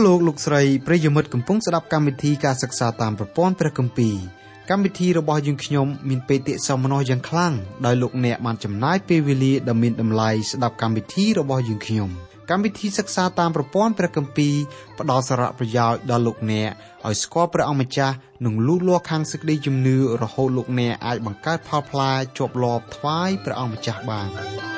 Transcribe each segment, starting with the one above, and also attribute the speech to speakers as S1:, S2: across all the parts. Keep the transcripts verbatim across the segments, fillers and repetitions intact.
S1: លោកលោកស្រីប្រិយមិត្តកំពុងស្ដាប់កម្មវិធីការសិក្សាតាមប្រព័ន្ធព្រះគម្ពីរកម្មវិធីរបស់យើងខ្ញុំមានបេតិសោមនស្សយ៉ាងខ្លាំងដោយលោកអ្នកបានចំណាយពេលវេលាដ៏មានតម្លៃស្ដាប់កម្មវិធីរបស់យើងខ្ញុំកម្មវិធីសិក្សាតាមប្រព័ន្ធព្រះគម្ពីរផ្ដល់សារៈប្រយោជន៍ដល់លោកអ្នកឲ្យស្គាល់ព្រះអង្គម្ចាស់និងលូតលាស់ខាងសេចក្តីជំនឿរហូតលោកអ្នកអាចបង្កើតផលផ្លែជាប់លាប់ថ្វាយព្រះអង្គម្ចាស់បាន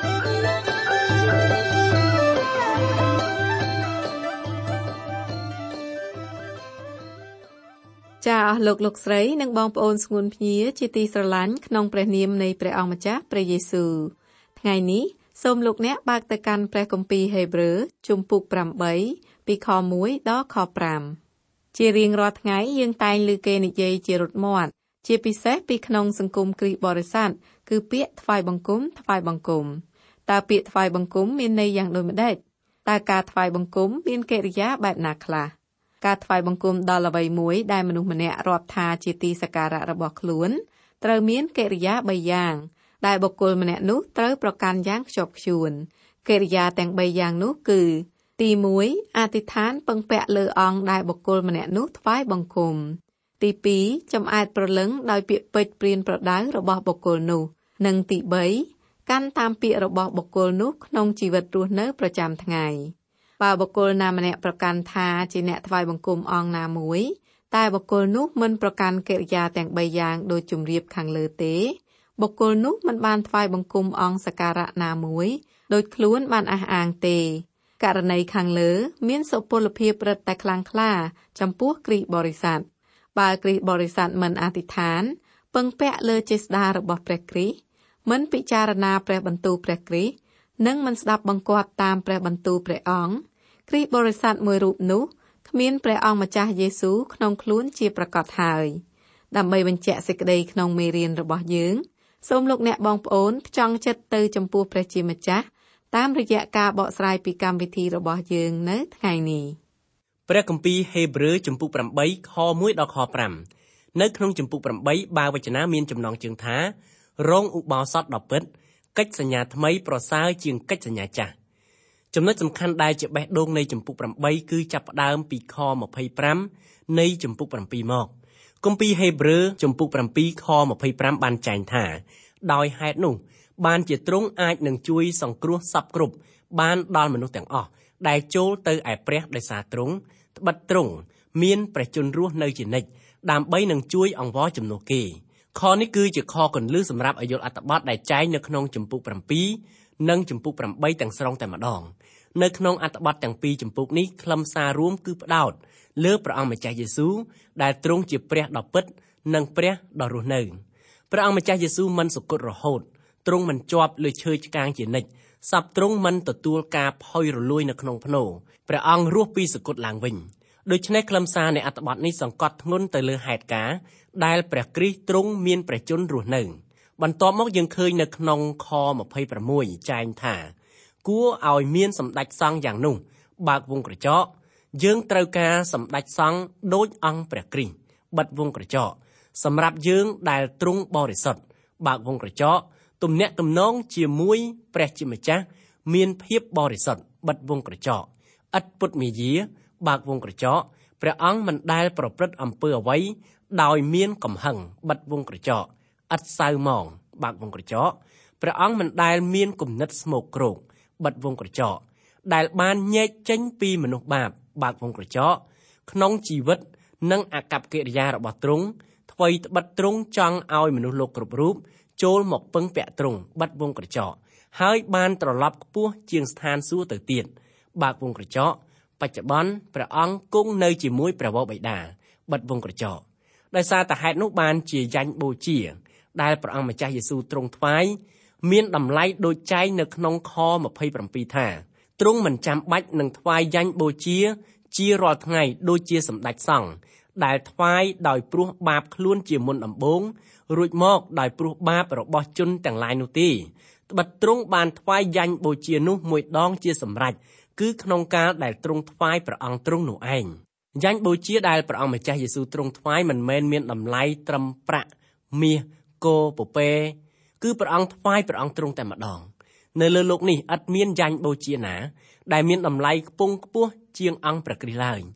S2: ចាអស់លោកលោកស្រីនិងបងប្អូនស្ងួនភ្ញាជាទីស្រឡាញ់ក្នុងព្រះនាមនៃព្រះអង្គម្ចាស់ព្រះយេស៊ូវថ្ងៃនេះសូមលោកអ្នកបើកទៅកាន់ព្រះគម្ពីរហេព្រើរជំពូកប្រាំបីពីខមួយដល់ខប្រាំជារៀងរាល់ថ្ងៃយើងតែងឮគេនិយាយជារត់មាត់ជាពិសេសពីក្នុងសង្គមគ្រីស្ទបរិស័ទគឺពាក្យថ្វាយបង្គំថ្វាយបង្គំតើពាក្យថ្វាយបង្គំមានន័យយ៉ាងដូចម្តេចតើការថ្វាយបង្គំមានកិរិយាបែបណាខ្លះការថ្វាយបង្គំដល់អ្វីមួយដែលមនុស្សម្នាក់រាប់ថាជាទីសក្ការៈរបស់ខ្លួនត្រូវមានកិរិយាបីយ៉ាងដែលបុគ្គលម្នាក់នោះត្រូវប្រកាន់យ៉ាងខ្ជាប់ខ្ជួនកិរិយាទាំងបីយ៉ាងនោះគឺទីមួយអធិដ្ឋានពឹងពាក់លើអង្គដែលបុគ្គលម្នាក់នោះថ្វាយបង្គំទីពីរចំអែតប្រលឹងដោយពាក្យពេចន៍ព្រានប្រដៅរបស់បុគ្គលនោះនិងទីបីកាន់តាមពាក្យរបស់បុគ្គលនោះក្នុងជីវិតរស់នៅប្រចាំថ្ងៃបើបុគ្គលណាម្នាក់ប្រកាន់ថាជាអ្នកថ្វាយបង្គំអង្គណាមួយតែបុគ្គលនោះមិនប្រកាន់កិរិយាទាំងបីយ៉ាងដូចជម្រាបខាងលើទេបុគ្គលនោះមិនបានថ្វាយបង្គំអង្គសក្ការៈណាមួយដូចខ្លួនបានអះអាងទេករណីខាងលើមានសុពលភាពរឹតតែខ្លាំងក្លាចំពោះគ្រីស្ទបរិស័ទបើគ្រីស្ទបរិស័ទមិនអធិដ្ឋានពឹងពាក់លើចេស្តារបស់ព្រះគ្រីស្ទមិនពិចារណាព្រះបន្ទូលព្រះគ្រីស្ទនិងមិនស្ដាប់បង្គាប់តាមព្រះបន្ទូលព្រះអង្គគ្រីស្ទបរិស័ទមួយរូបនោះគ្មានព្រះអង្គម្ចាស់យេស៊ូវក្នុងខ្លួនជាប្រកបហើយដើម្បីបញ្ជាក់សេចក្តីក្នុងមេរៀនរបស់យើងសូមលោកអ្នកបងប្អូនផ្ចង់ចិត្តទៅចំពោះព្រះជាម្ចាស់តាមរយៈការបកស្រាយពីកម្មវិធីរបស់យើងនៅថ្ងៃនេះ
S3: ព្រះគម្ពីរហេព្រើរជំពូកប្រាំបីខមួយដល់ខប្រាំនៅក្នុងជំពូកប្រាំបីបាវចនាមានចំណងជើងថារងឧបោសថដ៏ពិតកិច្ចសញ្ញាថ្មីប្រសើរជាងកិច្ចសញ្ញាចាស់ចំណុចសំខាន់ដែលជាបេះដូងនៃជំពូកប្រាំបីគឺចាប់ផ្ដើមពីខម្ភៃប្រាំនៃជំពូកប្រាំពីរមកគម្ពីរហេព្រើរជំពូកប្រាំពីរខម្ភៃប្រាំបានចែងថាដោយហេតុនោះបានជាទ្រង់អាចនឹងជួយសង្គ្រោះសពគ្រប់បានដល់មនុស្សទាំងអស់ដែលចូលទៅឯព្រះដោយសារទ្រង់ត្បិតទ្រង់មានព្រះជន្មរស់នៅជានិច្ចដើម្បីនឹងជួយអង្វរជំនួសគេខនេះគឺជាខគន្លឹះសម្រាប់ឲ្យយល់អត្ថបទដែលចែងនៅក្នុងជំពូកប្រាំពីរនិងជំពូកប្រាំបីទាំងស្រុងតែម្ដងនៅក្នុងអត្ថបទទាំងពីរជំពូកនេះខ្លឹមសាររួមគឺផ្ដោតលើព្រះអង្គម្ចាស់យេស៊ូវដែលទ្រង់ជាព្រះដ៏ពិតនិងព្រះដ៏រស់នៅព្រះអង្គម្ចាស់យេស៊ូវមិនសុគតរហូតទ្រង់មិនជាប់លើឈើឆ្កាងជានិច្ចសពទ្រង់មិនទទួលការផុយរលួយនៅក្នុងភ្នោព្រះអង្គរស់ពីសុគតឡើងវិញដូច្នេះខ្លឹមសារនៃអត្ថបទនេះសង្កត់ធ្ងន់ទៅលើហេតុការណ៍ដែលព្រះគ្រីស្ទទ្រង់មានព្រះជន្មរស់នៅបន្ទាប់មកយើងឃើញនៅក្នុងខម្ភៃប្រាំមួយចែងថាគួរឲ្យមានសម្ដេចសង្ឃយ៉ាងនោះបើកវងក្រចកយើងត្រូវការសម្ដេចសង្ឃដូចអង្គព្រះគ្រីស្ទបិទវងក្រចកសម្រាប់យើងដែលទ្រង់បរិសុទ្ធបើកវងក្រចកទំនាក់ទំនងជាមួយព្រះជាម្ចាស់មានភាពបរិសុទ្ធបិទវងក្រចកឥតពុតមាយាបើកវងក្រចកព្រះអង្គមិនដែលប្រព្រឹត្តអំពើអ្វីដោយមានកំហឹងបិទវងក្រចកឥតសៅម៉ងបើកវងក្រចកព្រះអង្គមិនដែលមានគំនិតស្មោកគ្រោកបិទវងក្រចកដែលបានញែកចេញពីមនុស្សបាបបើកវងក្រចកក្នុងជីវិតនិងអាកប្បកិរិយារបស់ទ្រង់ថ្វីត្បិតទ្រង់ចង់ឲ្យមនុស្សលោកគ្រប់រូបចូលមកពឹងពាក់ទ្រង់បិទវងក្រចកហើយបានត្រឡប់ខ្ពស់ជាងស្ថានសួគ៌ទៅទៀតបើកវងក្រចកបច្ចុប្បន្នព្រះអង្គគង់នៅជាមួយព្រះវរបិតាបិទវងក្រចកដោយសារតែហេតុនោះបានជាយ៉ាញ់បូជាដែលព្រះអង្គម្ចាស់យេស៊ូវទ្រង់ថ្វាយមានតម្លៃដូចចែងនៅក្នុងខម្ភៃប្រាំពីរថាទ្រង់មិនចាំបាច់នឹងថ្វាយយ៉ាញ់បូជាជារាល់ថ្ងៃដូចជាសម្ដេចសង្ឃដែលថ្វាយដោយព្រោះបាបខ្លួនជាមុនដំបូងរួចមកដោយព្រោះបាបរបស់ជនទាំងឡាយនោះទេត្បិតទ្រង់បានថ្វាយយ៉ាញ់បូជានោះមួយដងជាសម្រេចគឺក្នុងកាលដែលទ្រង់ថ្វាយព្រះអង្គទ្រង់នោះឯងយ៉ាញ់បូជាដែលព្រះអង្គម្ចាស់យេស៊ូវទ្រង់ថ្វាយមិនមែនមានតម្លៃត្រឹមប្រាក់មាសគោពពែគឺព្រះអង្គថ្វាយព្រះអង្គទ្រង់តែម្ដងនៅលើโลกនេះឥតមានយ៉ាញ់បូជាណាដែលមានតម្លៃខ្ពង់ខ្ពស់ជាងអង្គព្រះគ្រីស្ទឡើយ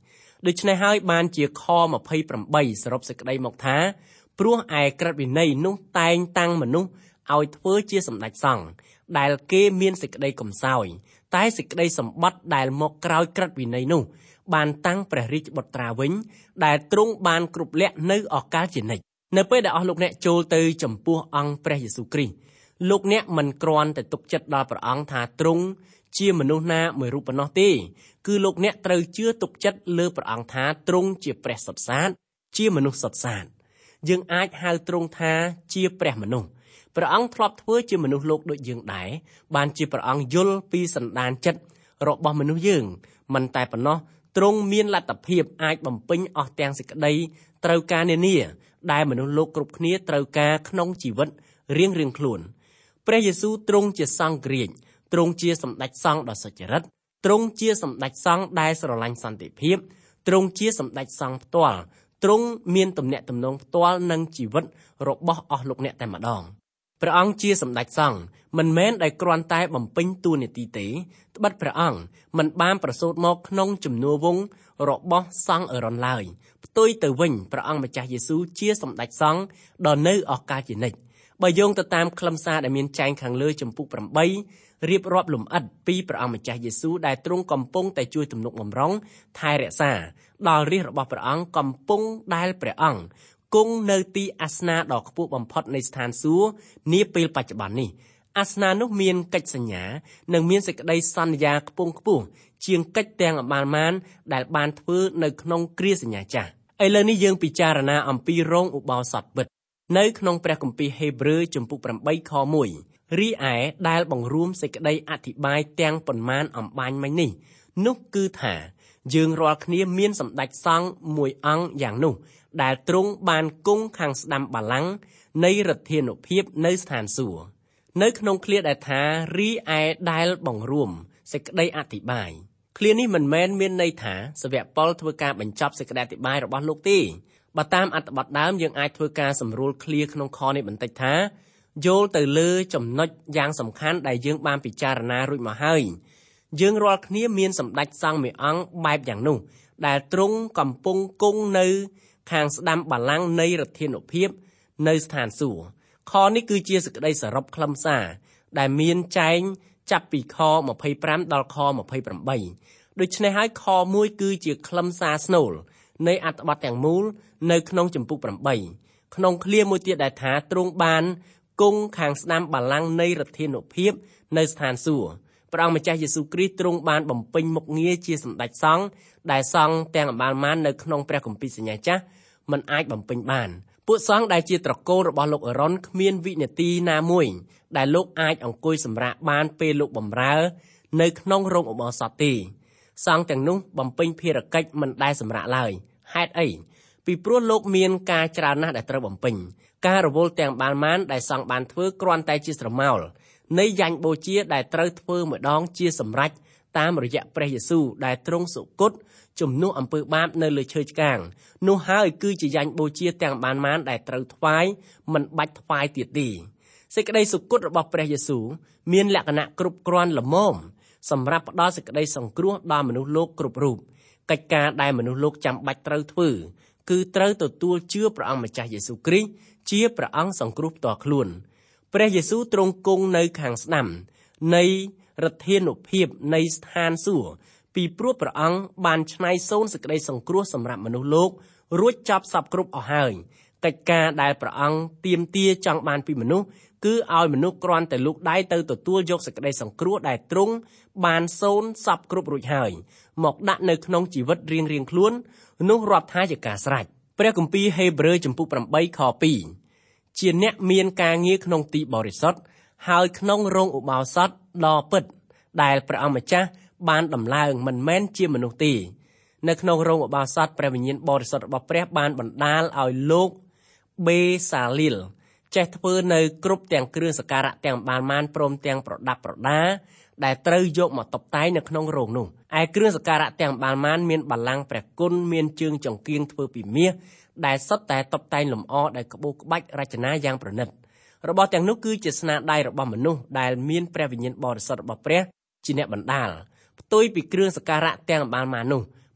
S3: ដូច្នេះហើយបានជាខยี่สิบแปดសរុបសេចក្តីមកថាព្រោះឯក្រឹតវិន័យនោះតែងតាំងមនុស្សឲ្យធ្វើជាសម្ដេចសង្ឃដែលគេមានសេចក្តីកំសោយតែសេចក្តីសម្បត្តិដែលមកក្រោយក្រឹតវិន័យនោះបានតាំងព្រះរាជបុត្រាវិញដែលទ្រង់បានគ្រប់លក្ខនៅអកាលជានិច្ចនៅពេលដែលអស់លោកអ្នកចូលទៅចំពោះអង្គព្រះយេស៊ូវគ្រីស្ទលោកអ្នកមិនគ្រាន់តែទុកចិត្តដល់ព្រះអង្គថាទ្រង់ជាមនុស្សណាមួយរូបប៉ុណ្ណោះទេគឺលោកអ្នកត្រូវជឿទុកចិត្តលើព្រះអង្គថាទ្រង់ជាព្រះសុទ្ធសាធជាមនុស្សសុទ្ធសាធយើងអាចហៅទ្រង់ថាជាព្រះមនុស្សព្រះអង្គធ្លាប់ធ្វើជាមនុស្សលោកដូចយើងដែរបានជាព្រះអង្គយល់ពីសន្តានចិត្តរបស់មនុស្សយើងមិនតែប៉ុណ្ណោះទ្រង់មានលទ្ធភាពអាចបំពេញអស់ទាំងសេចក្តីត្រូវការនានាដែលមនុស្សលោកគ្រប់គ្នាត្រូវការក្នុងជីវិតរៀងៗខ្លួនព្រះយេស៊ូវទ្រង់ជាសង្ឃរាជទ្រង់ជាសម្ដេចសង្ឃដ៏សុចរិតទ្រង់ជាសម្ដេចសង្ឃដែលស្រឡាញ់សន្តិភាពទ្រង់ជាសម្ដេចសង្ឃផ្ទាល់ទ្រង់មានទំនាក់ទំនងផ្ទាល់នឹងជីវិតរបស់អស់លោកអ្នកតែម្ដងព្រះអង្គជាសម្ដេចសង្ឃមិនមែនដែលគ្រាន់តែបំពេញតួនាទីទេត្បិតព្រះអង្គមិនបានប្រសូតមកក្នុងជំនួវង្សរបស់សង្ឃអេរ៉ុនឡើយផ្ទុយទៅវិញព្រះអង្គម្ចាស់យេស៊ូវជាសម្ដេចសង្ឃដ៏នៅអកាលជានិច្ចបើយោងទៅតាមខ្លឹមសារដែលមានចែងខាងលើចំពុកeightរៀបរាប់លម្អិតពីព្រះអង្គម្ចាស់យេស៊ូវដែលទ្រង់កំពុងតែជួយទំនុកបម្រុងថែរក្សាដល់រាជរបស់ព្រះអង្គកំពុងដែលព្រះអង្គគង់នៅទីអាសនៈដ៏ខ្ពស់បំផុតនៃស្ថានសួគ៌នាពេលបច្ចុប្បន្ននេះអាសនៈនោះមានកិច្ចសញ្ញានិងមានសេចក្តីសន្យាខ្ពង់ខ្ពស់ជាងកិច្ចទាំងអបាលមានដែលបានធ្វើនៅក្នុងគ្រាសញ្ញាចាស់ឥឡូវនេះយើងពិចារណាអំពីរោងឧបោសថពិតនៅក្នុងព្រះគម្ពីរហេព្រើរចំពុកeightខoneរីឯដែលបង្រួមសេចក្តីអធិប្បាយទាំងប៉ុន្មានអំបញ្ញមិញនេះនោះគឺថាយើងរាល់គ្នាមានសម្ដេចសង្ឃមួយអង្គយ៉ាងនោះដែលទ្រង់បានគង់ខាងស្ដាំបល្ល័ង្កនៃឫទ្ធានុភាពនៅស្ថានសួគ៌នៅក្នុងឃ្លាដែលថារីឯដែលបង្រួមសេចក្តីអធិប្បាយឃ្លានេះមិនមែនមានន័យថាសាវកប៉ុលធ្វើការបញ្ចប់សេចក្តីអធិប្បាយរបស់លោកទេបើតាមអត្ថបទដើមយើងអាចធ្វើការសម្រួលឃ្លាក្នុងខនេះបន្តិចថាយល់ទៅលើចំណុចយ៉ាងសំខាន់ដែលយើងបានពិចារណារួចមកហើយយើងរាល់គ្នាមានសម្ដេចសង្ឃមួយអង្គបែបយ៉ាងនោះដែលទ្រង់កំពុងគង់នៅខាងស្ដាំបល្ល័ង្កនៃឫទ្ធានុភាពនៅស្ថានសួគ៌ខនេះគឺជាសេចក្តីសរុបខ្លឹមសារដែលមានចែងចាប់ពីខtwenty-fiveដល់ខtwenty-eightដូច្នេះហើយខoneគឺជាខ្លឹមសារស្នូលនៃអត្ថបទទាំងមូលនៅក្នុងចំពុកeightក្នុងឃ្លាមួយទៀតដែលថាទ្រង់បានគង់ខាងស្ដាំបល្ល័ង្កនៃឫទ្ធានុភាពនៅស្ថានសួគ៌ព្រះអង្គម្ចាស់យេស៊ូវគ្រីស្ទទ្រង់បានបំពេញមុខងារជាសម្ដេចសង្ឃដែលសង្ឃទាំងអបាលមាននៅក្នុងព្រះគម្ពីរសញ្ញាចាស់មិនអាចបំពេញបានពួកសង្ឃដែលជាត្រកូលរបស់លោកអេរ៉ុនគ្មានវិនាទីណាមួយដែលលោកអាចអង្គុយសម្រាកបានពេលលោកបម្រើនៅក្នុងរោងឧបោសថទេសង្ឃទាំងនោះបំពេញភារកិច្ចមិនដែលសម្រាកឡើយហេតុអីពីព្រោះលោកមានការច្រើនណាស់ដែលត្រូវបំពេញការរវល់ទាំងបានមានដែលសង្ឃបានធ្វើគ្រាន់តែជាស្រមោលនៃយ៉ាញ់បូជាដែលត្រូវធ្វើម្ដងជាសម្រេចតាមរយៈព្រះយេស៊ូវដែលទ្រង់សុគតជំនួសអំពើបាបនៅលើឈើឆ្កាងនោះហើយគឺជាយ៉ាញ់បូជាទាំងបានមានដែលត្រូវថ្វាយមិនបាច់ថ្វាយទៀតទេសេចក្តីសុគតរបស់ព្រះយេស៊ូវមានលក្ខណៈគ្រប់គ្រាន់ល្មមសម្រាប់ផ្ដល់សេចក្តីសង្គ្រោះដល់មនុស្សលោកគ្រប់រូបកិច្ចការដែលមនុស្សលោកចាំបាច់ត្រូវធ្វើគឺត្រូវទទួលជឿព្រះអង្គម្ចាស់យេស៊ូវគ្រីស្ទជាព្រះអង្គសង្គ្រោះផ្ទាល់ខ្លួនព្រះយេស៊ូវទ្រង់គង់នៅខាងស្ដាំនៃឫទ្ធានុភាពនៃស្ថានសួគ៌ពីព្រោះព្រះអង្គបានឆ្នៃសូន្យសេចក្តីសង្គ្រោះសម្រាប់មនុស្សលោករួចចប់សពគ្រប់អស់ហើយកិច្ចការដែលព្រះអង្គទាមទារចង់បានពីមនុស្សគឺឲ្យមនុស្សគ្រាន់តែលូកដៃទៅទទួលយកសេចក្តីសង្គ្រោះដែលទ្រង់បានសូន្យសពគ្រប់រួចហើយមកដាក់នៅក្នុងជីវិតរៀងៗខ្លួននោះរាប់ថាជាការស្រេចព្រះគម្ពីរហេព្រើរចំពុកeightខtwoជាអ្នកមានការងារក្នុងទីបរិសុទ្ធហើយក្នុងរោងឧបោសថដ៏ពិតដែលព្រះអង្គម្ចាស់បានដំឡើងមិនមែនជាមនុស្សទេនៅក្នុងរោងឧបោសថព្រះវិញ្ញាណបរិសុទ្ធរបស់ព្រះបានបណ្ដាលឲ្យលោកបេសាលីលចេះធ្វើនៅគ្រប់ទាំងគ្រឿងសក្ការៈទាំងបានមានព្រមទាំងប្រដាប់ប្រដាដែលត្រូវយកមកតុបតែងនៅក្នុងរោងនោះឯគ្រឿងសក្ការៈទាំងបានមានមានបល្ល័ង្កព្រះគុណមានជើងចង្គៀងធ្វើពីមាសដែលសុទ្ធតែតុបតែងលម្អដោយក្បូរក្បាច់រចនាយ៉ាងប្រណិតរបស់ទាំងនោះគឺជាស្នាដៃរបស់មនុស្សដែលមានព្រះវិញ្ញាណបរិសុទ្ធរបស់ព្រះជាអ្នកបណ្ដាលផ្ទុយពីគ្រឿងសក្ការៈទាំងបានមកនោះ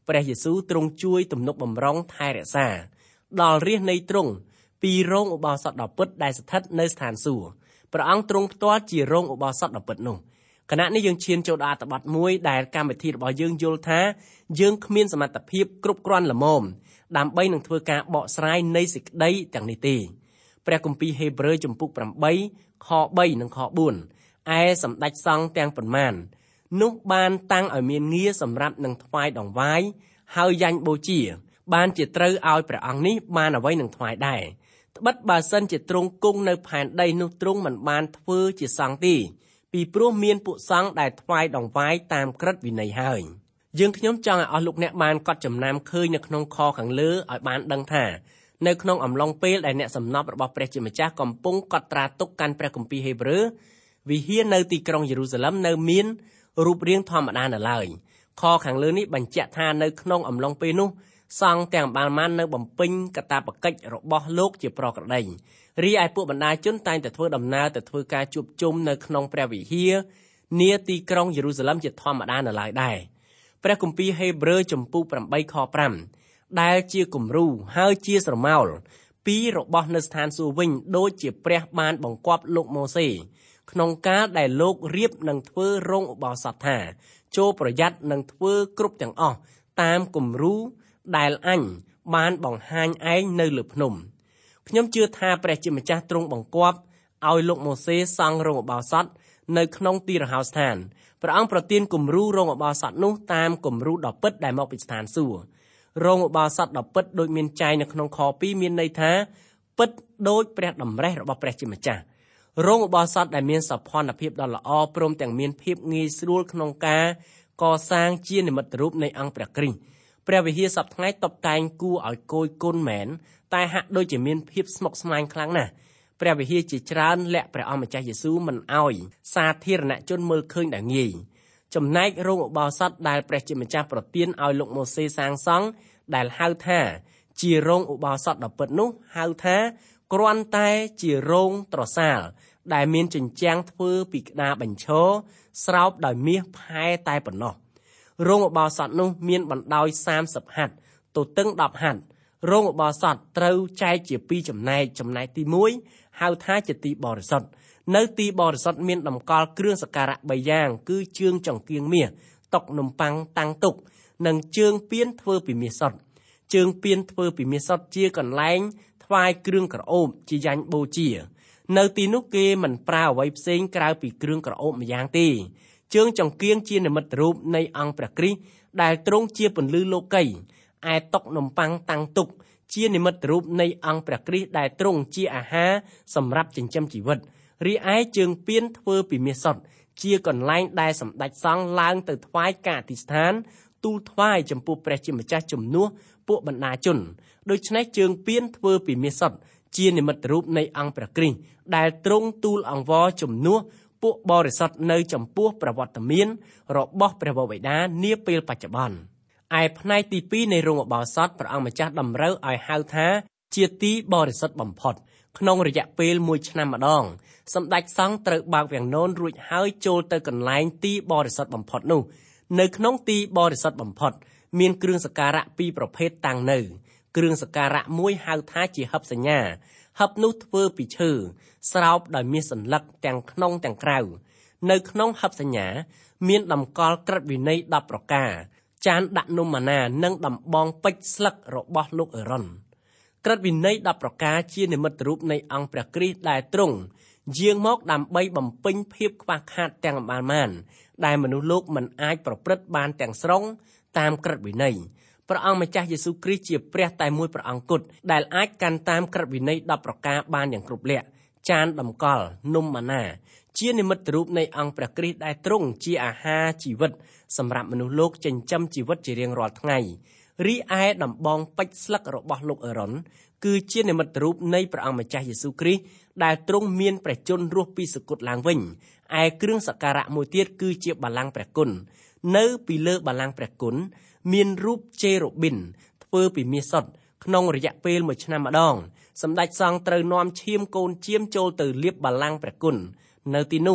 S3: ព្រះយេស៊ូវទ្រង់ជួយទំនុកបម្រុងថែរក្សាដល់រាជនៃទ្រង់ពីរោងឧបោសថដ៏ពិតដែលស្ថិតនៅស្ថានសួគ៌ព្រះអង្គទ្រង់ផ្ទាល់ជារោងឧបោសថដ៏ពិតនោះគណៈនេះយើងឈានចូលដល់អត្ថបទមួយដែលកម្មវិធីរបស់យើងយល់ថាយើងគ្មានសមត្ថភាពគ្រប់គ្រាន់ល្មមដើម្បីនឹងធ្វើការបកស្រាយនៃសេចក្តីទាំងនេះទេព្រះគម្ពីរហេព្រើរជំពូកប្រាំបីខបីនិងខបួនឯសម្ដេចសង្ឃទាំងប៉ុន្មាននោះបានតាំងឲ្យមានងារសម្រាប់នឹងថ្វាយដង្វាយហើយយ៉ាញ់បូជាបានជាត្រូវឲ្យព្រះអង្គនេះបានអ្វីនឹងថ្វាយដែរត្បិតបើសិនជាទ្រង់គង់នៅផែនដីនោះទ្រង់មិនបានធ្វើជាសង្ឃទេពីព្រោះមានពួកសង្ឃដែលថ្វាយដង្វាយតាមក្រឹតវិន័យហើយយើងខ្ញុំចង់ឲ្យអស់លោកអ្នកបានកត់ចំណាំឃើញនៅក្នុងខខាងលើឲ្យបានដឹងថានៅក្នុងអំឡុងពេលដែលអ្នកសំណប់របស់ព្រះជាម្ចាស់កំពុងកត់ត្រាទុកកាន់ព្រះគម្ពីរហេព្រើរវិហារនៅទីក្រុងយេរូសាឡិមនៅមានរូបរាងធម្មតានៅឡើយខខាងលើនេះបញ្ជាក់ថានៅក្នុងអំឡុងពេលនោះសង្ឃទាំងបានបាននៅបំពេញកាតព្វកិច្ចរបស់លោកជាប្រក្រតីរីឯពួកបណ្ដាជនតែងតែធ្វើដំណើរទៅធ្វើការជួបជុំនៅក្នុងព្រះវិហារនាទីក្រុងយេរូសាឡិមជាធម្មតានៅឡើយដែរព្រះគម្ពីរហេព្រើរជំពូកប្រាំបីខប្រាំដែលជាគំរូហើយជាស្រមោលពីរបស់នៅស្ថានសួគ៌វិញដូចជាព្រះបានបង្គាប់លោកម៉ូសេក្នុងកាលដែលលោករៀបនឹងធ្វើរោងឧបោសថថាចូលប្រយ័ត្ននឹងធ្វើគ្រប់ទាំងអស់តាមគំរូដែលអញបានបង្ហាញឯងនៅលើភ្នំខ្ញុំជឿថាព្រះជាម្ចាស់ទ្រង់បង្គាប់ឲ្យលោកម៉ូសេសង់រោងឧបោសថនៅក្នុងទីរហោស្ថានព្រះអង្គប្រទានគំរូរោងឧបោសថនោះតាមគំរូដ៏ពិតដែលមកពីស្ថានសួគ៌រោងឧបោសថដ៏ពិតដូចមានចែងនៅក្នុងខពីរមានន័យថាពិតដូចព្រះតម្រេះរបស់ព្រះជាម្ចាស់រោងឧបោសថដែលមានសោភ័ណភាពដ៏ល្អព្រមទាំងមានភាពងាយស្រួលក្នុងការកសាងជានិមិត្តរូបនៃអង្គព្រះគ្រីស្ទព្រះវិហារសប្តាហ៍ថ្ងៃតុបតែងគួរឲ្យគយគន់មែនតែហាក់ដូចជាមានភាពស្មុគស្មាញខ្លាំងណាស់ព្រះវិហារជាច្រើនលាក់ព្រះអង្គម្ចាស់យេស៊ូវមិនអោយសាធារណជនមើលឃើញដែលងាយចំណែករោងឧបោសថដែលព្រះជាម្ចាស់ប្រទានឲ្យលោកម៉ូសេសាងសង់ដែលហៅថាជារោងឧបោសថដ៏ពិតនោះហៅថាគ្រាន់តែជារោងត្រសាលដែលមានជញ្ជាំងធ្វើពីក្តារបញ្ឈរស្រោបដោយមាសផែតែប៉ុណ្ណោះរោងឧបោសថនោះមានបណ្ដោយសាមសិបហត្ថទទឹងដប់ហត្ថរោងឧបោសថត្រូវចែកជាពីរចំណែកចំណែកទីមួយហៅថាជាទីបរិសុទ្ធនៅទីបរិសុទ្ធមានតម្កល់គ្រឿងសក្ការៈបីយ៉ាងគឺជើងចង្គៀងមាសតុនំប៉័ងតាំងទុកនិងជើងពានធ្វើពីមាសសុទ្ធជើងពានធ្វើពីមាសសុទ្ធជាកន្លែងថ្វាយគ្រឿងក្រអូបជាយ៉ាញ់បូជានៅទីនោះគេមិនប្រើអ្វីផ្សេងក្រៅពីគ្រឿងក្រអូបម្យ៉ាងទេជើងចង្គៀងជានិមិត្តរូបនៃអង្គព្រះគ្រីស្ទដែលទ្រង់ជាពន្លឺលោកីឯតុនំប៉័ងតាំងទុកជានិមិត្តរូបនៃអង្គព្រះគ្រីស្ទដែលទ្រង់ជាអាហារសម្រាប់ចិញ្ចឹមជីវិតរីឯជើងពានធ្វើពីមាសសុទ្ធជាកន្លែងដែលសម្ដេចសង្ឃឡើងទៅថ្វាយការអធិស្ឋានទូលថ្វាយចំពោះព្រះជាម្ចាស់ជំនួសពួកបណ្ដាជនដូច្នេះជើងពានធ្វើពីមាសសុទ្ធជានិមិត្តរូបនៃអង្គព្រះគ្រីស្ទដែលទ្រង់ទូលអង្វរជំនួសពួកបរិសុទ្ធនៅចំពោះប្រវត្តិមានរបស់ព្រះវរបិតានាពេលបច្ចុប្បន្នឯផ្នែកទីពីរនៃរោងឧបោសថព្រះអង្គម្ចាស់តម្រូវឲ្យហៅថាជាទីបរិសុទ្ធបំផុតក្នុងរយៈពេលមួយឆ្នាំម្ដងសម្ដេចសង្ឃត្រូវបើកវាំងននរួចហើយចូលទៅកន្លែងទីបរិសុទ្ធបំផុតនោះនៅក្នុងទីបរិសុទ្ធបំផុតមានគ្រឿងសក្ការៈពីរប្រភេទតាំងនៅគ្រឿងសក្ការៈមួយហៅថាជាហិបសញ្ញាហិបនោះធ្វើពីឈើស្រោបដោយមាសសន្លឹកទាំងក្នុងទាំងក្រៅនៅក្នុងហិបសញ្ញាមានតម្កល់ក្រឹត្យវិន័យដប់ប្រការចានដាក់នំម៉ាណានិងដំបងពេជ្រស្លឹករបស់លោកអេរ៉ុនក្រឹត្យវិន័យដប់ប្រការជានិមិត្តរូបនៃអង្គព្រះគ្រីស្ទដែលទ្រង់យាងមកដើម្បីបំពេញភាពខ្វះខាតទាំងអម្បានដែលមនុស្សលោកមិនអាចប្រព្រឹត្តបានទាំងស្រុងតាមក្រឹត្យវិន័យព្រះអង្គម្ចាស់យេស៊ូវគ្រីស្ទជាព្រះតែមួយព្រះអង្គគត់ដែលអាចកាន់តាមក្រឹត្យវិន័យដប់ប្រការបានយ៉ាងគ្រប់លក្ខចានតម្កល់នំម៉ាណាជានិមិត្តរូបនៃអង្គព្រះគ្រីស្ទដែលទ្រង់ជាអាហារជីវិតសម្រាប់មនុស្សលោកចិញ្ចឹមជីវិតជារៀងរាល់ថ្ងៃរីឯដំបងពេជ្រស្លឹករបស់លោកអេរ៉ុនគឺជានិមិត្តរូបនៃព្រះអង្គម្ចាស់យេស៊ូវគ្រីស្ទដែលទ្រង់មានព្រះជន្មរស់ពីសុគតឡើងវិញឯគ្រឿងសក្ការៈមួយទៀតគឺជាបល្ល័ង្កព្រះគុណនៅពីលើបល្ល័ង្កព្រះគុណមានរូបជេរូប៊ីនធ្វើពីមាសសុទ្ធក្នុងរយៈពេលមួយឆ្នាំម្ដងសម្ដេចសង្ឃត្រូវនាំឈាមកូនជៀមចូលទៅលាបបល្ល័ង្កព្រះគុណនៅទីនោះ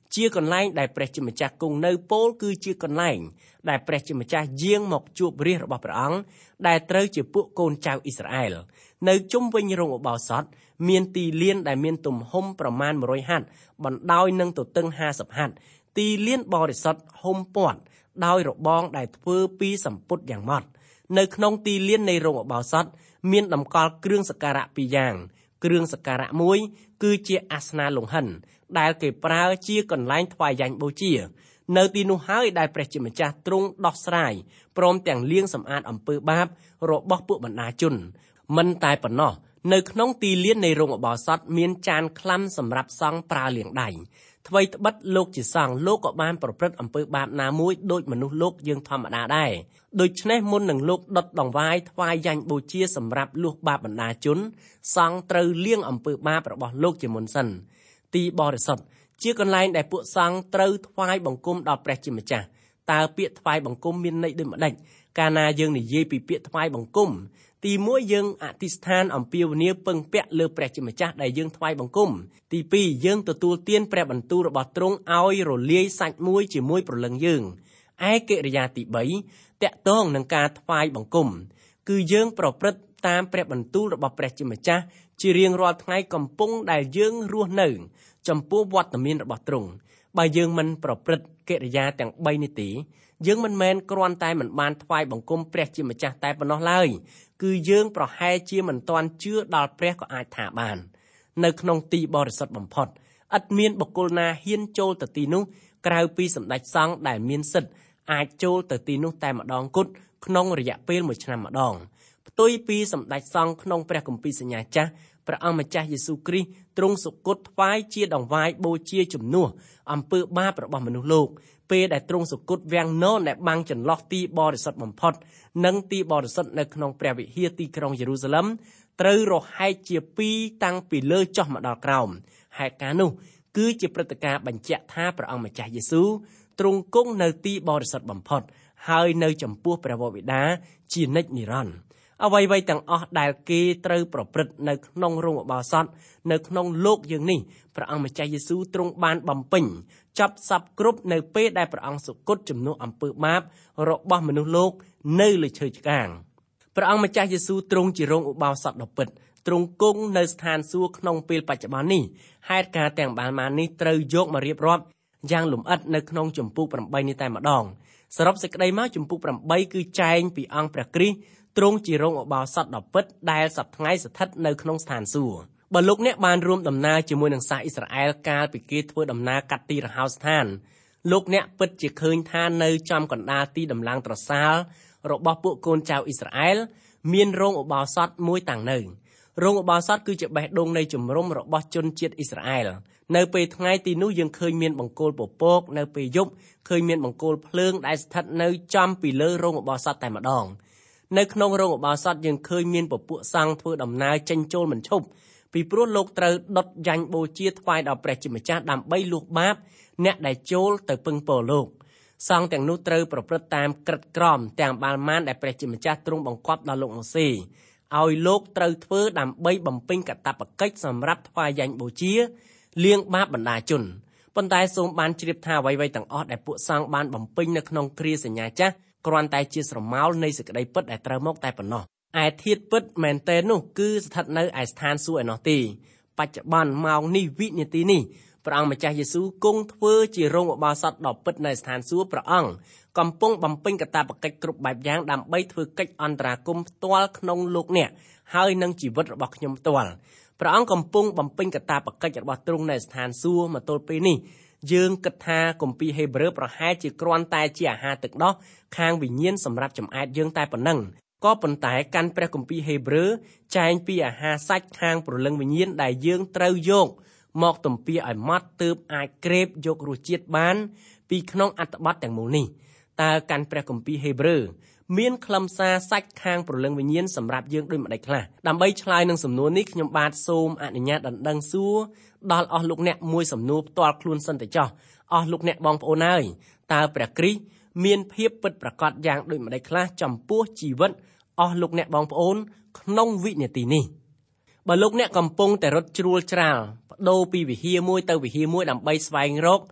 S3: ជាកន្លែងដែលព្រះជាម្ចាស់គង់នៅពោលគឺជាកន្លែងដែលព្រះជាម្ចាស់យាងមកជួបរាជរបស់ព្រះអង្គដែលត្រូវជាពួកកូនចៅអ៊ីស្រាអែលនៅជុំវិញរោងឧបោសថមានទីលានដែលមានទំហំប្រមាណមួយរយហត្ថបណ្ដោយនឹងទទឹងห้าสิบហត្ថទីលានបរិសុទ្ធហុំព័ទ្ធដោយរបងដែលធ្វើពីសម្ពុតយ៉ាងម៉ត់នៅក្នុងទីលាននៃរោងឧបោសថមានតម្កល់គ្រឿងសក្ការៈពីរយ៉ាងគ្រឿងសក្ការៈមួយគឺជាអាសនាលង្ហិនដែលគេប្រើជាកន្លែងថ្វាយយ៉ាញ់បូជានៅទីនោះហើយដែលព្រះជាម្ចាស់ទ្រង់ដោះស្រាយព្រមទាំងលាងសម្អាតអំពើបាបរបស់ពួកបណ្ដាជនមិនតែប៉ុណ្ណោះនៅក្នុងទីលាននៃរោងឧបោសថមានចានក្លាំសម្រាប់សង់ប្រើលាងដៃថ្វីត្បិតលោកជាសង្ឃលោកក៏បានប្រព្រឹត្តអំពើបាបណាមួយដូចមនុស្សលោកយើងធម្មតាដែរដូច្នេះមុននឹងលោកដុតដង្វាយថ្វាយយ៉ាញ់បូជាសម្រាប់លួសបាបបណ្ដាជនសង្ឃត្រូវលាងអំពើបាបរបស់លោកជាមុនសិនទីបរិសុទ្ធជាកន្លែងដែលពួកសង្ឃត្រូវថ្វាយបង្គំដល់ព្រះជាម្ចាស់តើពាក្យថ្វាយបង្គំមានន័យដូចម្ដេចកាលណាយើងនិយាយពីពាក្យថ្វាយបង្គំទីមួយយើងអធិស្ឋានអំពាវនាវពឹងពាក់លើព្រះជាម្ចាស់ដែលយើងថ្វាយបង្គំទីពីរយើងទទួលទានព្រះបន្ទូលរបស់ទ្រង់ឲ្យរលាយសាច់មួយជាមួយព្រលឹងយើងឯកិរិយាទីបីតាក់ទងនឹងការថ្វាយបង្គំគឺយើងប្រព្រឹត្តតាមព្រះបន្ទូលរបស់ព្រះជាម្ចាស់ជារៀងរាល់ថ្ងៃកំពុងដែលយើងរស់នៅចំពោះវត្តមានរបស់ទ្រង់បើយើងមិនប្រព្រឹត្តកិរិយាទាំងបីនេះទេយើងមិនមែនគ្រាន់តែមិនបានថ្វាយបង្គំព្រះជាម្ចាស់តែប៉ុណ្ណោះឡើយគឺយើងប្រហែលជាមិនទាន់ជឿដល់ព្រះក៏អាចថាបាននៅក្នុងទីបរិសុទ្ធបំផុតឥតមានបុគ្គលណាហ៊ានចូលទៅទីនោះក្រៅពីសម្ដេចសង្ឃដែលមានសិទ្ធិអាចចូលទៅទីនោះតែម្ដងគត់ក្នុងរយៈពេលមួយឆ្នាំម្ដងផ្ទុយពីសម្ដេចសង្ឃក្នុងព្រះគម្ពីរសញ្ញាចាស់ព្រះអង្គម្ចាស់យេស៊ូវគ្រីស្ទទ្រង់សុគតថ្វាយជាដង្វាយបូជាជំនួសអំពើបាបរបស់មនុស្សលោកពេលដែលទ្រង់សុគតវាំងននដែលបាំងចន្លោះទីបរិសុទ្ធបំផុតនិងទីបរិសុទ្ធនៅក្នុងព្រះវិហារទីក្រុងយេរូសាឡិមត្រូវរហែកជាពីរតាំងពីលើចុះមកដល់ក្រោមហេតុការណ៍នោះគឺជាព្រឹត្តិការណ៍បញ្ជាក់ថាព្រះអង្គម្ចាស់យេស៊ូវទ្រង់គង់នៅទីបរិសុទ្ធបំផុតហើយនៅចំពោះព្រះវរបិតាជានិច្ចនិរន្តរ៍អ្វីៗទាំងអស់ដែលគេត្រូវប្រព្រឹត្តនៅក្នុងរោងឧបោសថនៅក្នុងលោកយើងនេះព្រះអង្គម្ចាស់យេស៊ូវទ្រង់បានបំពេញចប់សពគ្រប់នៅពេលដែលព្រះអង្គសុគតជំនួសអំពើបាបរបស់មនុស្សលោកនៅលើឈើឆ្កាងព្រះអង្គម្ចាស់យេស៊ូវទ្រង់ជារោងឧបោសថដ៏ពិតទ្រង់គង់នៅស្ថានសួគ៌ក្នុងពេលបច្ចុប្បន្ននេះហេតុការណ៍ទាំងបានមកនេះត្រូវយកមករៀបរាប់យ៉ាងលម្អិតនៅក្នុងជំពូកប្រាំនេះតែម្ដងសរុបសេចក្តីមកជំពូកប្រាំគឺចែងពីអង្គព្រះគ្រីស្ទទ្រង់ជារោងឧបោសថដ៏ពិតដែលសព្វថ្ងៃស្ថិតនៅក្នុងស្ថានសួគ៌បើលោកអ្នកបានរួមដំណើរជាមួយនឹងសាសអ៊ីស្រាអែលកាលពីគេធ្វើដំណើរកាត់ទីរហោស្ថានលោកអ្នកពិតជាឃើញថានៅចំកណ្ដាលទីដំឡើងត្រសាលរបស់ពួកកូនចៅអ៊ីស្រាអែលមានរោងឧបោសថមួយតាំងនៅរោងឧបោសថគឺជាបេះដូងនៃជំរំរបស់ជនជាតិអ៊ីស្រាអែលនៅពេលថ្ងៃទីនោះយើងឃើញមានបង្គោលពពកនៅពេលយប់ឃើញមានបង្គោលភ្លើងដែលស្ថិតនៅចំពីលើរោងឧបោសថតែម្ដងនៅក្នុងរោងឧបោសថយើងឃើញមានពពួកសង្ឃធ្វើដំណើរចេញចូលមិនឈប់ពីព្រោះលោកត្រូវដុតយ៉ាញ់បូជាថ្វាយដល់ព្រះជាម្ចាស់ដើម្បីលួសបាបអ្នកដែលចូលទៅពឹងពរលោកសង្ឃទាំងនោះត្រូវប្រព្រឹត្តតាមក្រឹតក្រមទាំងបាល់ម៉ានដែលព្រះជាម្ចាស់ទ្រង់បង្គាប់ដល់លោកម៉ូសេឲ្យលោកត្រូវធ្វើដើម្បីបំពេញកាតព្វកិច្ចសម្រាប់ថ្វាយយ៉ាញ់បូជាលាងបាបបណ្ដាជនប៉ុន្តែសូមបានជ្រាបថាអ្វីៗទាំងអស់ដែលពួកសង្ឃបានបំពេញនៅក្នុងគ្រាសញ្ញាចាស់គ្រាន់តែជាស្រមោលនៃសេចក្តីពិតដែលត្រូវមកតែប៉ុណ្ណោះឯធាតុពិតមែនទែននោះគឺស្ថិតនៅឯស្ថានសួគ៌ឯណោះទេបច្ចុប្បន្នម៉ោងនេះវិនាទីនេះព្រះអង្គម្ចាស់យេស៊ូវគង់ធ្វើជារោងឧបោសថដ៏ពិតនៅស្ថានសួគ៌ព្រះអង្គកំពុងបំពេញកាតព្វកិច្ចគ្រប់បែបយ៉ាងដើម្បីធ្វើកិច្ចអន្តរាគមន៍ផ្ទាល់ក្នុងលោកអ្នកហើយនឹងជីវិតរបស់ខ្ញុំផ្ទាល់ព្រះអង្គកំពុងបំពេញកាតព្វកិច្ចរបស់ទ្រង់នៅស្ថានសួគ៌មកទល់ពេលនេះយើងគិតថាគម្ពីរហេព្រើរប្រហែលជាគ្រាន់តែជាអាហារទឹកដោះខាងវិញ្ញាណសម្រាប់ចម្អែតយើងតែប៉ុណ្ណឹងក៏ប៉ុន្តែកាន់ព្រះគម្ពីរហេព្រើរចែងពីអាហារសាច់ខាងព្រលឹងវិញ្ញាណដែលយើងត្រូវយកមកទំពាឲ្យម៉ត់ទើបអាចក្រេបយករសជាតិបានពីក្នុងអត្ថបទទាំងមូលនេះតើកាន់ព្រះគម្ពីរហេព្រើរមានខ្លឹមសារសាច់ខាងព្រលឹងវិញ្ញាណសម្រាប់យើងដូចម្តេចខ្លះដើម្បីឆ្លើយនឹងសំណួរនេះខ្ញុំបាទសូមអនុញ្ញាតដណ្ដឹងសួរដល់អស់លោកអ្នកមួយសំណួរផ្ទាល់ខ្លួនសិនទៅចោះអស់លោកអ្នកបងប្អូនហើយតើព្រះគ្រីស្ទមានភាពពិតប្រាកដយ៉ាងដូចម្តេចខ្លះចំពោះជីវិតអស់លោកអ្នកបងប្អូនក្នុងវិនាទីនេះបើលោកអ្នកកំពុងតែរត់ជ្រួលច្រាលបដូរពីវិហារមួយទៅវិហារមួយដើម្បីស្វែងរក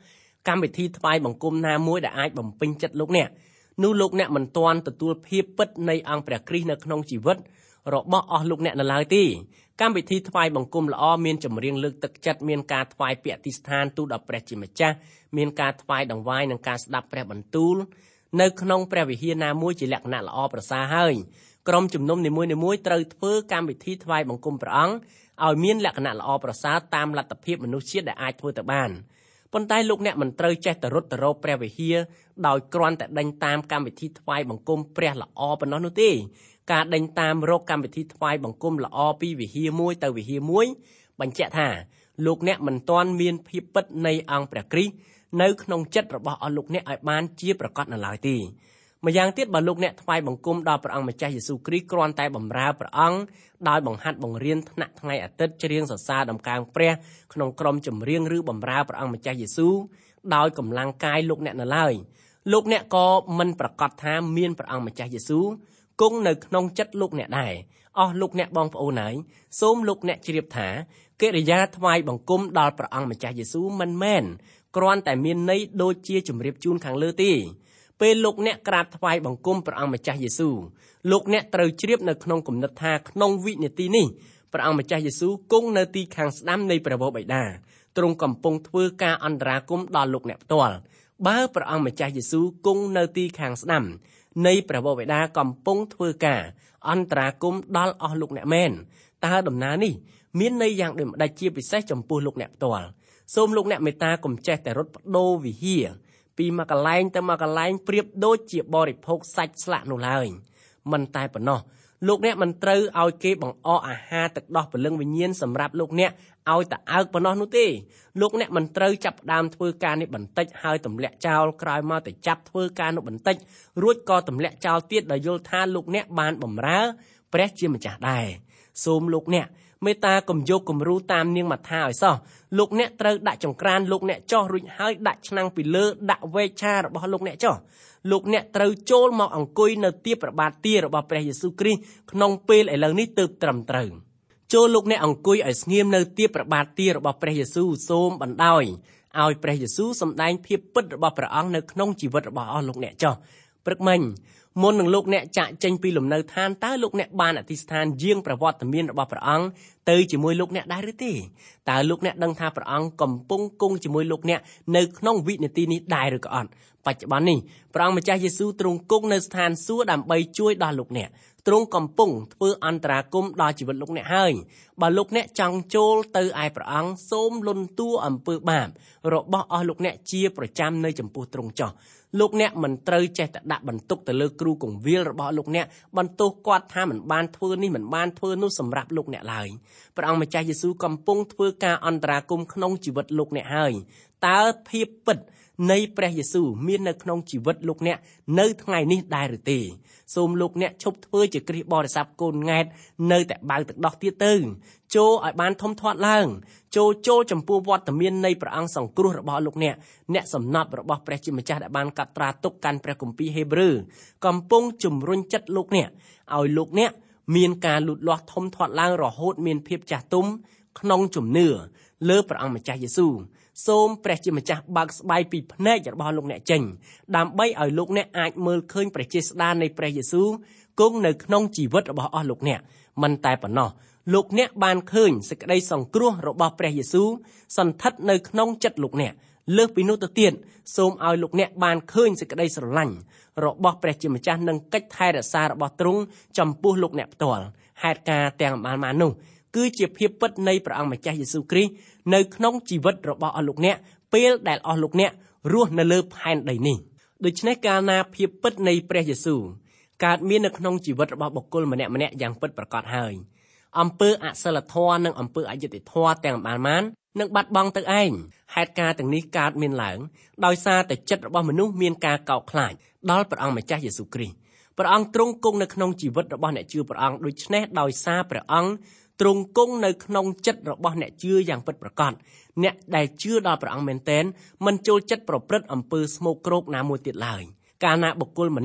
S3: កម្មវិធីថ្វាយបង្គំណាមួយដែលអាចបំពេញចិត្តលោកអ្នកនោះលោកអ្នកមិនទាន់ទទួលភាពពិតនៃអង្គព្រះគ្រីស្ទនៅក្នុងជីវិតរបស់អស់លោកអ្នកនៅឡើយទេកម្មវិធីថ្វាយបង្គំល្អមានចម្រៀងលើកទឹកចិត្តមានការថ្វាយពាក្យអធិស្ឋានទូលដល់ព្រះជាម្ចាស់មានការថ្វាយដង្វាយនិងការស្ដាប់ព្រះបន្ទូលនៅក្នុងព្រះវិហារណាមួយជាលក្ខណៈល្អប្រសើរហើយក្រុមជំនុំនីមួយៗត្រូវធ្វើកម្មវិធីថ្វាយបង្គំព្រះអង្គឲ្យមានលក្ខណៈល្អប្រសើរតាមលទ្ធភាពមនុស្សជាតិដែលអាចធ្វើទៅបានប៉ុន្តែលោកអ្នកមិនត្រូវចេះទៅរត់ទៅរកព្រះវិហារដោយគ្រាន់តែដេញតាមកម្មវិធីថ្វាយបង្គំព្រះល្អប៉ុណ្ណោះនោះទេការដេញតាមរកកម្មវិធីថ្វាយបង្គំល្អពីវិហារមួយទៅវិហារមួយបញ្ជាក់ថាលោកអ្នកមិនទាន់មានភាពពិតនៃអង្គព្រះគ្រីស្ទនៅក្នុងចិត្តរបស់អស់លោកអ្នកឲ្យបានជាប្រកបនៅឡើយទេម្យ៉ាងទៀតបើលោកអ្នកថ្វាយបង្គំដល់ព្រះអង្គម្ចាស់យេស៊ូវគ្រីស្ទគ្រាន់តែបម្រើព្រះអង្គដោយបង្ហាត់បង្រៀនថ្នាក់ថ្ងៃអាទិត្យច្រៀងសរសើរដំកើងព្រះក្នុងក្រុមចម្រៀងឬបម្រើព្រះអង្គម្ចាស់យេស៊ូវដោយកម្លាំងកាយលោកអ្នកនៅឡើយលោកអ្នកក៏មិនប្រកាសថាមានព្រះអង្គម្ចាស់យេស៊ូវគង់នៅក្នុងចិត្តលោកអ្នកដែរអស់លោកអ្នកបងប្អូនហើយសូមលោកអ្នកជ្រាបថាកិរិយាថ្វាយបង្គំដល់ព្រះអង្គម្ចាស់យេស៊ូវមិនមែនគ្រាន់តែមានន័យដូចជាជម្រាបជូនខាងលើទេពេលលោកអ្នកក្រាបថ្វាយបង្គំព្រះអង្គម្ចាស់យេស៊ូវលោកអ្នកត្រូវជ្រាបនៅក្នុងគំនិតថាក្នុងវិនាទីនេះព្រះអង្គម្ចាស់យេស៊ូវគង់នៅទីខាងស្ដាំនៃព្រះវរបិតាទ្រង់កំពុងធ្វើការអន្តរាគមន៍ដល់លោកអ្នកផ្ទាល់បើព្រះអង្គម្ចាស់យេស៊ូវគង់នៅទីខាងស្ដាំនៃព្រះវរបិតាកំពុងធ្វើការអន្តរាគមន៍ដល់អស់លោកអ្នកមែនតើដំណើរនេះមានន័យយ៉ាងដូចម្ដេចជាពិសេសចំពោះលោកអ្នកផ្ទាល់សូមលោកអ្នកមេត្តាកុំចេះតែរត់បដូរវិហារពីមួយកន្លែងទៅមួយកន្លែងប្រៀបដូចជាបរិភោគសាច់ស្លាក់នោះឡើយមិនតែប៉ុណ្ណោះលោកអ្នកមិនត្រូវឲ្យគេបង្អកអាហារទឹកដោះព្រលឹងវិញ្ញាណសម្រាប់លោកអ្នកឲ្យតែអើកប៉ុណ្ណោះនោះទេលោកអ្នកមិនត្រូវចាប់ផ្ដើមធ្វើការនេះបន្តិចហើយទម្លាក់ចោលក្រោយមកទៅចាប់ធ្វើការនោះបន្តិចរួចក៏ទម្លាក់ចោលទៀតដោយយល់ថាលោកអ្នកបានបម្រើព្រះជាម្ចាស់ដែរសូមលោកអ្នកមេត្តាកុំយកគំរូតាមនាងម៉ាថាឲ្យសោះលោកអ្នកត្រូវដាក់ចង្ក្រានលោកអ្នកចោះរួចហើយដាក់ឆ្នាំងពីលើដាក់វែកឆារបស់លោកអ្នកចោះលោកអ្នកត្រូវចូលមកអង្គុយនៅទីប្របាទទារបស់ព្រះយេស៊ូវគ្រីស្ទក្នុងពេលឥឡូវនេះទើបត្រឹមត្រូវចូលលោកអ្នកអង្គុយឲ្យស្ងៀមនៅទីប្របាទទារបស់ព្រះយេស៊ូវសូមបណ្ដោយឲ្យព្រះយេស៊ូវសម្ដែងភាពពិតរបស់ព្រះអង្គនៅក្នុងជីវិតរបស់អស់លោកអ្នកចោះព្រឹកមិញមុននឹងលោកអ្នកចាក់ចេញពីលំនៅឋានតើលោកអ្នកបានអធិស្ឋានយាងប្រវត្តិមានរបស់ព្រះអង្គទៅជាមួយលោកអ្នកដែរឬទេតើលោកអ្នកដឹងថាព្រះអង្គកំពុងគង់ជាមួយលោកអ្នកនៅក្នុងវិនាទីនេះដែរឬក៏អត់បច្ចុប្បន្ននេះព្រះអង្គម្ចាស់យេស៊ូវទ្រង់គង់នៅស្ថានសួគ៌ដើម្បីជួយដល់លោកអ្នកទ្រង់កំពុងធ្វើអន្តរាគមន៍ដល់ជីវិតលោកអ្នកហើយបើលោកអ្នកចង់ចូលទៅឯព្រះអង្គសូមលន់តួអំពើបាបរបស់អស់លោកអ្នកជាប្រចាំនៅចំពោះទ្រង់ចោះលោកអ្នកមិនត្រូវចេះតែដាក់បន្ទុកទៅលើគ្រូកង្វាលរបស់លោកអ្នកបន្ទោសគាត់ថាមិនបានធ្វើនេះមិនបានធ្វើនោះសម្រាប់លោកអ្នកឡើយព្រះអង្គម្ចាស់យេស៊ូវកំពុងធ្វើការអន្តរាគមន៍ក្នុងជីវិតលោកអ្នកហើយតើភាពពិតនៃព្រះយេស៊ូវមាននៅក្នុងជីវិតលោកអ្នកនៅថ្ងៃនេះដែរឬទេសូមលោកអ្នកឈប់ធ្វើជាគ្រីស្ទបរិស័ទកូនង៉ែតនៅតែបើកទឹកដោះទៀតទៅចូលឲ្យបានធំធាត់ឡើងចូលចូលចំពោះវត្តមាននៃព្រះអង្គសង្គ្រោះរបស់លោកអ្នកអ្នកសំណប់របស់ព្រះជាម្ចាស់ដែលបានកត់ត្រាទុកកាន់ព្រះគម្ពីរហេព្រើរកំពុងជំរុញចិត្តលោកអ្នកឲ្យលោកអ្នកមានការលូតលាស់ធំធាត់ឡើងរហូតមានភាពចាស់ទុំក្នុងជំនឿលើព្រះអង្គម្ចាស់យេស៊ូវសូមព្រះជាម្ចាស់បើកស្បៃពីភ្នែករបស់លោកអ្នកចេញដើម្បីឲ្យលោកអ្នកអាចមើលឃើញព្រះជាស្ដារនៃព្រះយេស៊ូវគង់នៅក្នុងជីវិតរបស់អស់លោកអ្នកមិនតែប៉ុណ្ណោះលោកអ្នកបានឃើញសេចក្តីសង្គ្រោះរបស់ព្រះយេស៊ូវសន្ធិដ្ឋនៅក្នុងចិត្តលោកអ្នកលើសពីនោះទៅទៀតសូមឲ្យលោកអ្នកបានឃើញសេចក្តីស្រឡាញ់របស់ព្រះជាម្ចាស់និងកិច្ចថែរក្សារបស់ទ្រង់ចំពោះលោកអ្នកផ្ទាល់ហេតុការណ៍ទាំងបានមកនោះគឺជាភាពពិតនៃព្រះអង្គម្ចាស់យេស៊ូវគ្រីស្ទនៅក្នុងជីវិតរបស់អស់លោកអ្នកពេលដែលអស់លោកអ្នករស់នៅលើផែនដីនេះដូច្នេះកាលណាភាពពិតនៃព្រះយេស៊ូវកើតមាននៅក្នុងជីវិតរបស់បុគ្គលម្នាក់ម្នាក់យ៉ាងពិតប្រាកដហើយអំពើអសិលធម៌និងអំពើអយុត្តិធម៌ទាំងបានបាននឹងបាត់បង់ទៅឯងហេតុការណ៍ទាំងនេះកើតមានឡើងដោយសារតែចិត្តរបស់មនុស្សមានការកោតខ្លាចដល់ព្រះអង្គម្ចាស់យេស៊ូវគ្រីស្ទព្រះអង្គទ្រង់គង់នៅក្នុងជីវិតរបស់អ្នកជឿព្រះអង្គដូច្នេះដោយសារព្រះអង្គទ្រង់គង់នៅក្នុងចិត្តរបស់អ្នកជឿយ៉ាងពិតប្រាកដអ្នកដែលជឿដល់ព្រះអង្គមែនទែនមិនចូលចិត្តប្រព្រឹត្តអំពើស្មោកគ្រោកណាមួយទៀតឡើយកាលណាបុគ្គលម្នាក់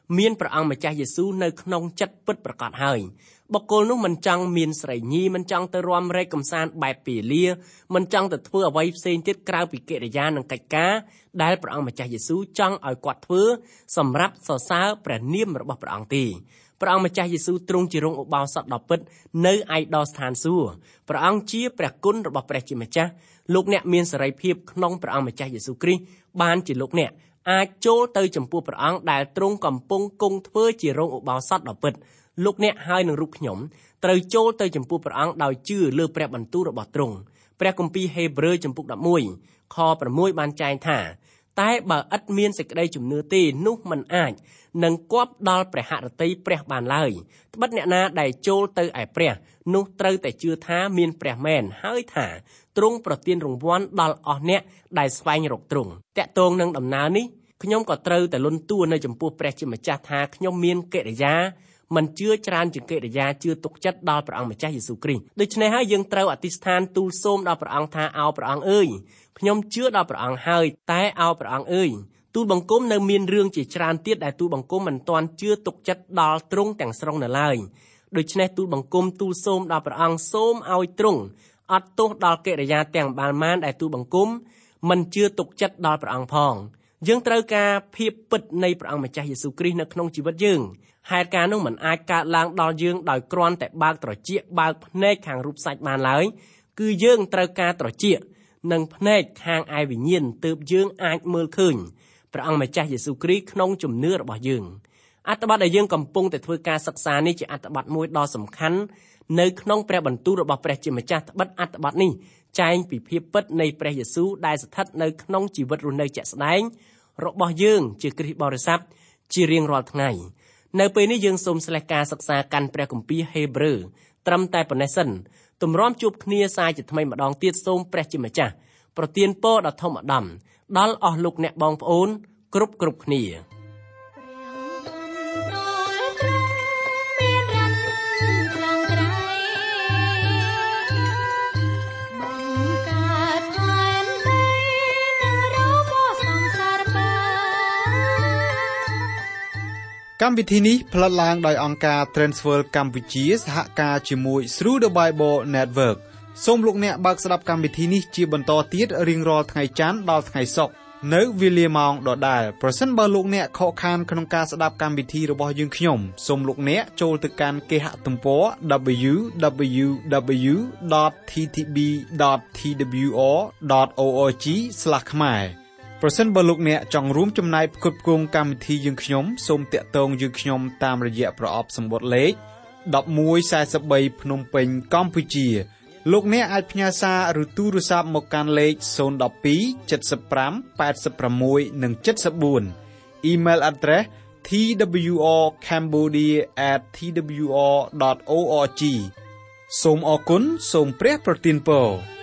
S3: មានព្រះអង្គម្ចាស់យេស៊ូវនៅក្នុងចិត្តពិតប្រាកដហើយបុគ្គលនោះមិនចង់មានស្រីញីមិនចង់ទៅរាំរែកកំសាន្តបែបពាលាមិនចង់ទៅធ្វើអ្វីផ្សេងទៀតក្រៅពីកិរិយានិងកិច្ចការដែលព្រះអង្គម្ចាស់យេស៊ូវចង់ឲ្យគាត់ធ្វើសម្រាប់សរសើរព្រះនាមរបស់ព្រះអង្គទេព្រះអង្គម្ចាស់យេស៊ូវទ្រង់ជារងឧបោសថដ៏ពិតនៅឯដស្ថានសួគ៌ព្រះអង្គជាព្រះគុណរបស់ព្រះជាម្ចាស់លោកអ្នកមានសេរីភាពក្នុងព្រះអង្គម្ចាស់យេស៊ូវគ្រីស្ទបានជាលោកអ្នកអាចចូលទៅចំពោះព្រះអង្គដែលទ្រង់កំពុងគង់ធ្វើជារងឧបោសថដ៏ពិតលោកអ្នកហើយនឹងរូបខ្ញុំត្រូវចូលទៅចំពោះព្រះអង្គដោយជឿលើព្រះបន្ទូលរបស់ទ្រង់ព្រះគម្ពីរហេព្រើរចំពុកដប់មួយខប្រាំមួយបានចែងថាតែបើឥតមានសេចក្តីជំនឿទេនោះមិនអាចនឹងគប់ដល់ព្រះហឫទ័យព្រះបានឡើយត្បិតអ្នកណាដែលចូលទៅឯព្រះនោះត្រូវតែជឿថាមានព្រះមែនហើយថាទ្រង់ប្រទានរង្វាន់ដល់អស់អ្នកដែលស្វែងរកទ្រង់តាក់ទងនឹងដំណើរនេះខ្ញុំក៏ត្រូវតែលន់តួនៅចំពោះព្រះជាម្ចាស់ថាខ្ញុំមានកិរិយាមិនជឿច្រើនជាងកិរិយាជឿទុកចិត្តដល់ព្រះអង្គម្ចាស់យេស៊ូវគ្រីស្ទដូច្នេះហើយយើងត្រូវអធិស្ឋានទូលសូមដល់ព្រះអង្គថាអោព្រះអង្គអើយខ្ញុំជឿដល់ព្រះអង្គហើយតែអោព្រះអង្គអើយទូលបង្គំនៅមានរឿងជាច្រើនទៀតដែលទូលបង្គំមិនទាន់ជឿទុកចិត្តដល់ទ្រង់ទាំងស្រុងនៅឡើយដូច្នេះទូលបង្គំទូលសូមដល់ព្រះអង្គសូមឲ្យទ្រង់អត់ទោសដល់កិរិយាទាំងបានមានដែលទូលបង្គំមិនជឿទុកចិត្តដល់ព្រះអង្គផងយើងត្រូវការភាពពិតនៃព្រះអង្គម្ចាស់យេស៊ូវគ្រីស្ទនៅក្នុងជីវិតយើងហេតុការណ៍នោះមិនអាចកើតឡើងដល់យើងដោយគ្រាន់តែបើកត្រចៀកបើកភ្នែកខាងរូបសាច់បានឡើយគឺយើងត្រូវការត្រចៀកនិងភ្នែកខាងឯវិញ្ញាណទើបយើងអាចមើលឃើញព្រះអង្គម្ចាស់យេស៊ូវគ្រីស្ទក្នុងជំនឿរបស់យើងអត្ថបទដែលយើងកំពុងតែធ្វើការសិក្សានេះជាអត្ថបទមួយដ៏សំខាន់នៅក្នុងព្រះបន្ទូលរបស់ព្រះជាម្ចាស់ត្បិតអត្ថបទនេះចែងពីភាពពិតនៃព្រះយេស៊ូវដែលស្ថិតនៅក្នុងជីវិតរស់នៅជាក់ស្ដែងរបស់យើងជាគ្រីស្ទបរិស័ទជារៀងរាល់ថ្ងៃនៅពេលនេះយើងសូមស្លេះការសិក្សាកាន់ព្រះគម្ពីរហេព្រើរត្រឹមតែប៉ុណ្ណេះសិនទម្រាំជួបគ្នាសាយជាថ្មីម្ដងទៀតសូមព្រះជាម្ចាស់ប្រទានពរដ៏ធំឧត្តមដល់អស់លោកអ្នកបងប្អូនគ្រប់គ្រប់គ្នា
S1: កម្មវិធីនេះផ្លាត់ឡើងដោយអង្គការ Transworld កម្ពុជាសហការជាមួយ Through the Bible Network សូមលោកអ្នកបើកស្ដាប់កម្មវិធីនេះជាបន្តទៀតរៀងរាល់ថ្ងៃច័ន្ទដល់ថ្ងៃសុក្រនៅវេលាម៉ោងដដែលប្រសិនបើលោកអ្នកខកខានក្នុងការស្ដាប់កម្មវិធីរបស់យើងខ្ញុំសូមលោកអ្នកចូលទៅកាន់គេហទំព័រ double-u double-u double-u dot t t b dot t w r dot org ស្លាស ខ្មែរប្រសិនបើលោកអ្នកចង់រួមចំណែកផ្គត់ផ្គង់កម្មវិធីយើងខ្ញុំសូមតាក់ទងយើងខ្ញុំតាមរយៈប្រអប់សម្បត្តិលេខmột một bốn bốnភ្នំពេញកម្ពុជាលោកអ្នកអាចផ្ញើសារឬទូរស័ព្ទមកកាន់លេខศูนย์ หนึ่ง สอง เจ็ด ห้า แปด หก និង เจ็ด สี่ Email address t w r cambodia at t w r dot org សូមអរគុណសូមព្រះប្រទានពរ